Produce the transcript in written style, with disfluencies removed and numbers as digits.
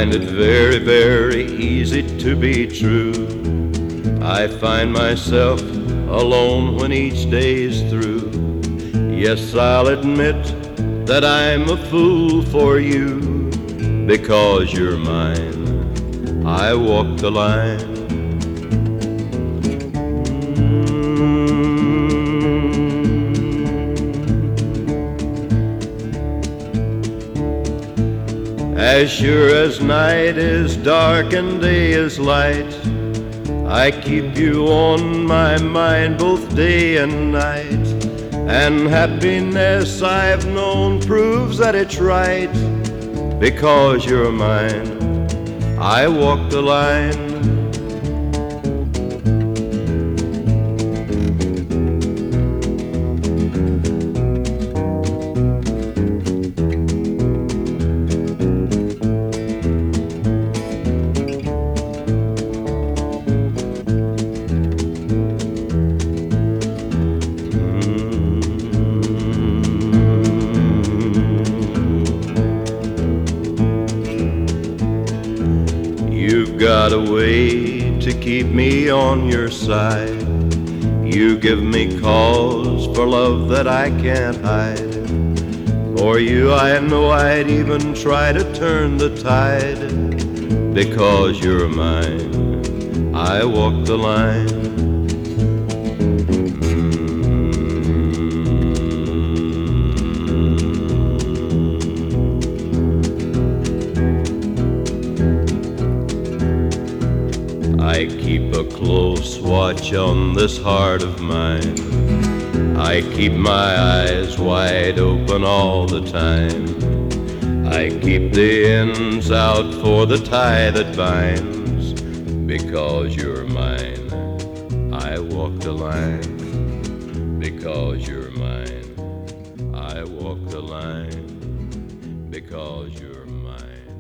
find it very, very easy to be true. I find myself alone when each day's through. Yes, I'll admit that I'm a fool for you. Because you're mine, I walk the line. As sure as night is dark and day is light, I keep you on my mind both day and night. And happiness I've known proves that it's right. Because you're mine, I walk the line. You've got a way to keep me on your side. You give me cause for love that I can't hide. For you I know I'd even try to turn the tide. Because you're mine, I walk the line. I keep a close watch on this heart of mine. I keep my eyes wide open all the time. I keep the ends out for the tie that binds. Because you're mine, I walk the line. Because you're mine, I walk the line. Because you're mine.